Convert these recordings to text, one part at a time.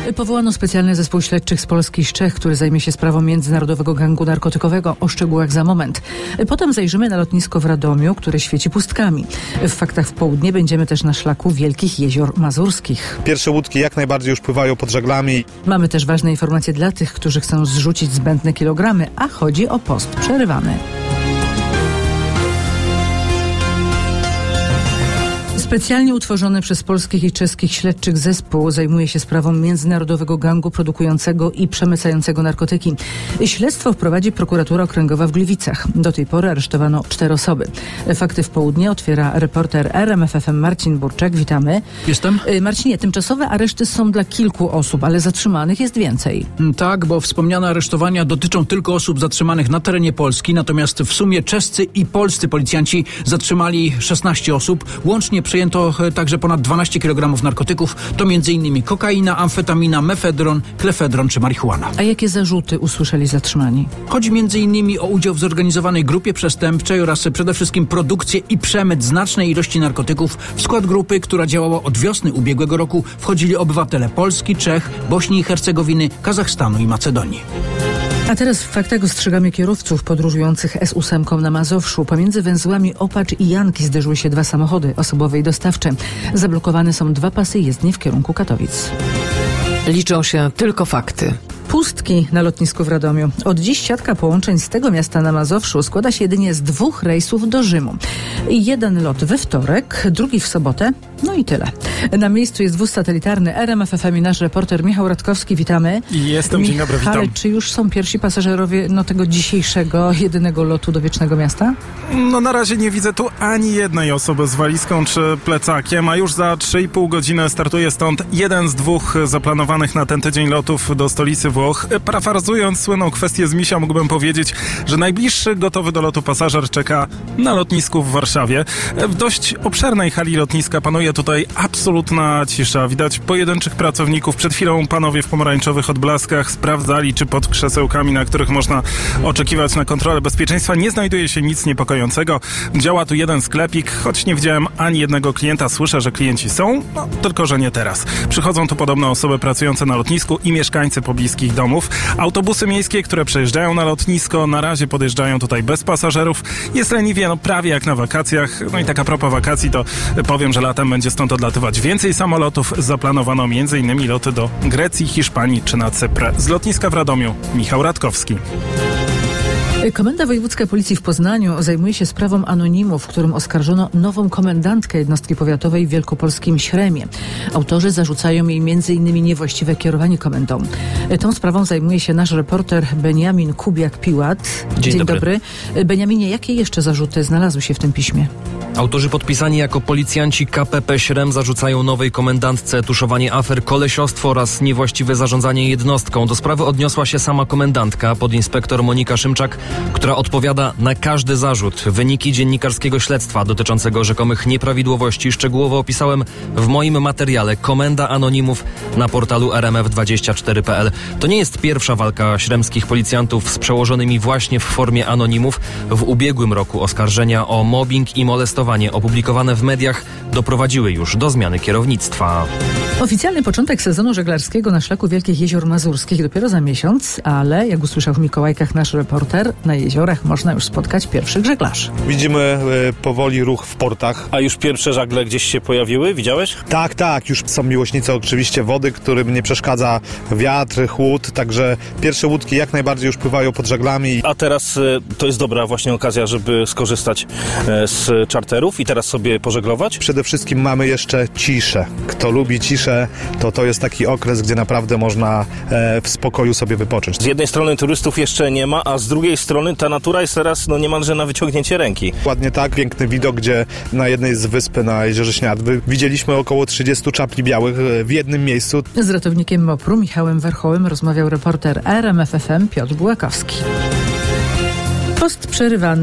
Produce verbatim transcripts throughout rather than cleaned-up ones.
Powołano specjalny zespół śledczych z Polski i z Czech, który zajmie się sprawą międzynarodowego gangu narkotykowego. O szczegółach za moment. Potem zajrzymy na lotnisko w Radomiu, które świeci pustkami. W Faktach w południe będziemy też na szlaku Wielkich Jezior Mazurskich. Pierwsze łódki jak najbardziej już pływają pod żaglami. Mamy też ważne informacje dla tych, którzy chcą zrzucić zbędne kilogramy, a chodzi o post przerywany. Specjalnie utworzony przez polskich i czeskich śledczych zespół zajmuje się sprawą międzynarodowego gangu produkującego i przemycającego narkotyki. Śledztwo prowadzi prokuratura okręgowa w Gliwicach. Do tej pory aresztowano cztery osoby. Fakty w południe otwiera reporter R M F F M Marcin Burczak. Witamy. Jestem. Marcinie, tymczasowe areszty są dla kilku osób, ale zatrzymanych jest więcej. Tak, bo wspomniane aresztowania dotyczą tylko osób zatrzymanych na terenie Polski, natomiast w sumie czescy i polscy policjanci zatrzymali szesnaście osób. Łącznie przejęto także ponad dwanaście kilogramów narkotyków. To między innymi kokaina, amfetamina, mefedron, klefedron czy marihuana. A jakie zarzuty usłyszeli zatrzymani? Chodzi między innymi o udział w zorganizowanej grupie przestępczej oraz przede wszystkim produkcję i przemyt znacznej ilości narkotyków. W skład grupy, która działała od wiosny ubiegłego roku, wchodzili obywatele Polski, Czech, Bośni i Hercegowiny, Kazachstanu i Macedonii. A teraz w Faktach ostrzegamy kierowców podróżujących S osiem na Mazowszu. Pomiędzy węzłami Opacz i Janki zderzyły się dwa samochody osobowe i dostawcze. Zablokowane są dwa pasy jezdni w kierunku Katowic. Liczą się tylko fakty. Pustki na lotnisku w Radomiu. Od dziś siatka połączeń z tego miasta na Mazowszu składa się jedynie z dwóch rejsów do Rzymu. Jeden lot we wtorek, drugi w sobotę, no i tyle. Na miejscu jest wóz satelitarny R M F F M i nasz reporter Michał Radkowski. Witamy. Jestem, Michale, dzień dobry, witam. Czy już są pierwsi pasażerowie no, tego dzisiejszego, jedynego lotu do Wiecznego Miasta? No na razie nie widzę tu ani jednej osoby z walizką czy plecakiem, a już za trzy i pół godziny startuje stąd jeden z dwóch zaplanowanych na ten tydzień lotów do stolicy Włoch. Parafrazując słynną kwestię z misia, mógłbym powiedzieć, że najbliższy gotowy do lotu pasażer czeka na lotnisku w Warszawie. W dość obszernej hali lotniska panuje tutaj absolutna cisza. Widać pojedynczych pracowników. Przed chwilą panowie w pomarańczowych odblaskach sprawdzali, czy pod krzesełkami, na których można oczekiwać na kontrolę bezpieczeństwa, nie znajduje się nic niepokojącego. Działa tu jeden sklepik, choć nie widziałem ani jednego klienta. Słyszę, że klienci są, no tylko że nie teraz. Przychodzą tu podobno osoby pracujące na lotnisku i mieszkańcy pobliskich domów. Autobusy miejskie, które przejeżdżają na lotnisko, na razie podjeżdżają tutaj bez pasażerów. Jest leniwie, no prawie jak na wakacjach. No i tak a propos wakacji, to powiem, że latem będzie stąd odlatywać więcej samolotów. Zaplanowano między innymi loty do Grecji, Hiszpanii czy na Cypr. Z lotniska w Radomiu, Michał Radkowski. Komenda Wojewódzka Policji w Poznaniu zajmuje się sprawą anonimów, w którym oskarżono nową komendantkę jednostki powiatowej w wielkopolskim Śremie. Autorzy zarzucają jej między innymi niewłaściwe kierowanie komendą. Tą sprawą zajmuje się nasz reporter Beniamin Kubiak-Piłat. Dzień, Dzień dobry. dobry. Beniaminie, jakie jeszcze zarzuty znalazły się w tym piśmie? Autorzy podpisani jako policjanci K P P Śrem zarzucają nowej komendantce tuszowanie afer, kolesiostwo oraz niewłaściwe zarządzanie jednostką. Do sprawy odniosła się sama komendantka, podinspektor Monika Szymczak, która odpowiada na każdy zarzut. Wyniki dziennikarskiego śledztwa dotyczącego rzekomych nieprawidłowości szczegółowo opisałem w moim materiale Komenda Anonimów na portalu R M F dwadzieścia cztery kropka p l. To nie jest pierwsza walka śremskich policjantów z przełożonymi właśnie w formie anonimów. W ubiegłym roku oskarżenia o mobbing i molestowanie opublikowane w mediach doprowadziły już do zmiany kierownictwa. Oficjalny początek sezonu żeglarskiego na szlaku Wielkich Jezior Mazurskich dopiero za miesiąc, ale jak usłyszał w Mikołajkach nasz reporter, na jeziorach można już spotkać pierwszych żeglarzy. Widzimy y, powoli ruch w portach. A już pierwsze żagle gdzieś się pojawiły? Widziałeś? Tak, tak, już są miłośnicy oczywiście wody, którym nie przeszkadza wiatr, chłód, także pierwsze łódki jak najbardziej już pływają pod żaglami. A teraz y, to jest dobra właśnie okazja, żeby skorzystać y, z czarterów i teraz sobie pożeglować? Przede wszystkim mamy jeszcze ciszę. Kto lubi ciszę, to to jest taki okres, gdzie naprawdę można e, w spokoju sobie wypocząć. Z jednej strony turystów jeszcze nie ma, a z drugiej strony ta natura jest teraz no niemalże na wyciągnięcie ręki. Ładnie tak, piękny widok, gdzie na jednej z wyspy na jeziorze Śniadwy widzieliśmy około trzydziestu czapli białych w jednym miejscu. Z ratownikiem MOPR-u Michałem Warchołem rozmawiał reporter R M F F M Piotr Bułakowski. Post przerywany.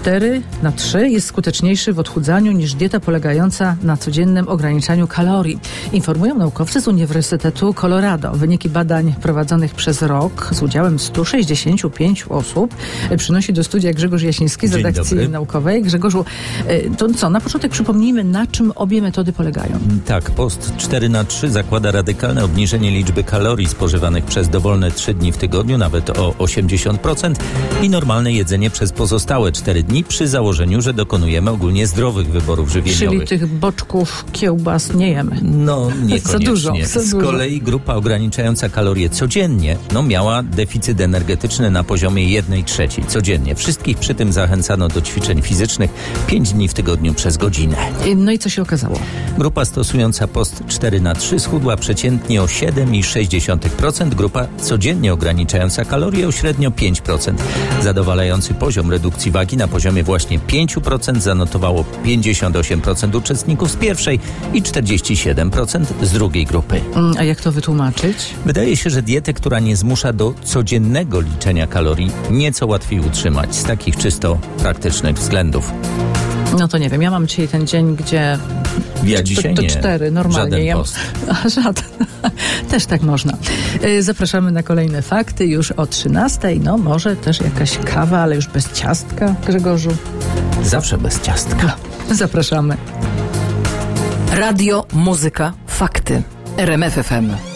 cztery na trzy jest skuteczniejszy w odchudzaniu niż dieta polegająca na codziennym ograniczaniu kalorii. Informują naukowcy z Uniwersytetu Colorado. Wyniki badań prowadzonych przez rok z udziałem stu sześćdziesięciu pięciu osób przynosi do studia Grzegorz Jasiński z Dzień redakcji dobry. naukowej. Grzegorzu, to co, na początek przypomnijmy, na czym obie metody polegają. Tak, post cztery na trzy zakłada radykalne obniżenie liczby kalorii spożywanych przez dowolne trzy dni w tygodniu, nawet o osiemdziesiąt procent i normalne jedzenie przez pozostałe cztery dni przy założeniu, że dokonujemy ogólnie zdrowych wyborów żywieniowych. Czyli tych boczków, kiełbas nie jemy. No, niekoniecznie. Za dużo, za Z dużo. kolei grupa ograniczająca kalorie codziennie, no miała deficyt energetyczny na poziomie jednej trzeciej codziennie. Wszystkich przy tym zachęcano do ćwiczeń fizycznych pięć dni w tygodniu przez godzinę. No i co się okazało? Grupa stosująca post cztery na trzy schudła przeciętnie o siedem przecinek sześć procent, grupa codziennie ograniczająca kalorie o średnio pięć procent. Zadowalający poziom redukcji wagi na poziomie właśnie pięć procent zanotowało pięćdziesiąt osiem procent uczestników z pierwszej i czterdzieści siedem procent z drugiej grupy. A jak to wytłumaczyć? Wydaje się, że dietę, która nie zmusza do codziennego liczenia kalorii, nieco łatwiej utrzymać z takich czysto praktycznych względów. No to nie wiem, ja mam dzisiaj ten dzień, gdzie Ja to, dzisiaj to nie. cztery normalnie Żaden jem. post. A, żaden. Też tak można. Y, Zapraszamy na kolejne fakty już o trzynastej. No może też jakaś kawa, ale już bez ciastka, Grzegorzu. Zawsze bez ciastka. Zapraszamy. Radio, muzyka, fakty. R M F F M.